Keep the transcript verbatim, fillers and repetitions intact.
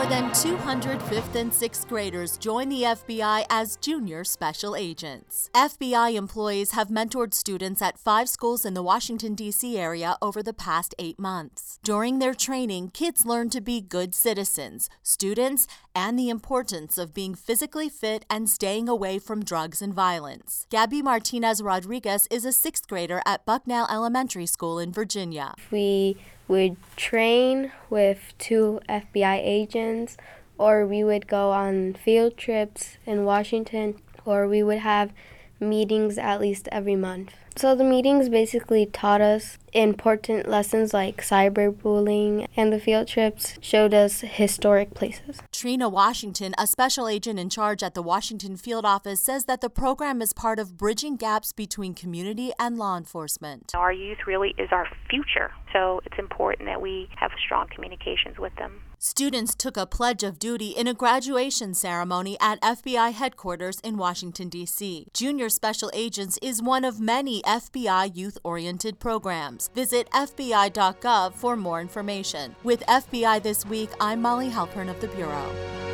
More than two hundred fifth and sixth graders join the F B I as junior special agents. F B I employees have mentored students at five schools in the Washington, D C area over the past eight months. During their training, kids learn to be good citizens, students, and the importance of being physically fit and staying away from drugs and violence. Gabby Martinez Rodriguez is a sixth grader at Bucknell Elementary School in Virginia. We would train with two F B I agents, or we would go on field trips in Washington, or we would have meetings at least every month. So the meetings basically taught us important lessons like cyberbullying, and the field trips showed us historic places. Trina Washington, a special agent in charge at the Washington field office, says that the program is part of bridging gaps between community and law enforcement. Our youth really is our future, so it's important that we have strong communications with them. Students took a pledge of duty in a graduation ceremony at F B I headquarters in Washington, D C Junior Special Agents is one of many F B I youth-oriented programs. Visit F B I dot gov for more information. With F B I This Week, I'm Molly Halpern of the Bureau.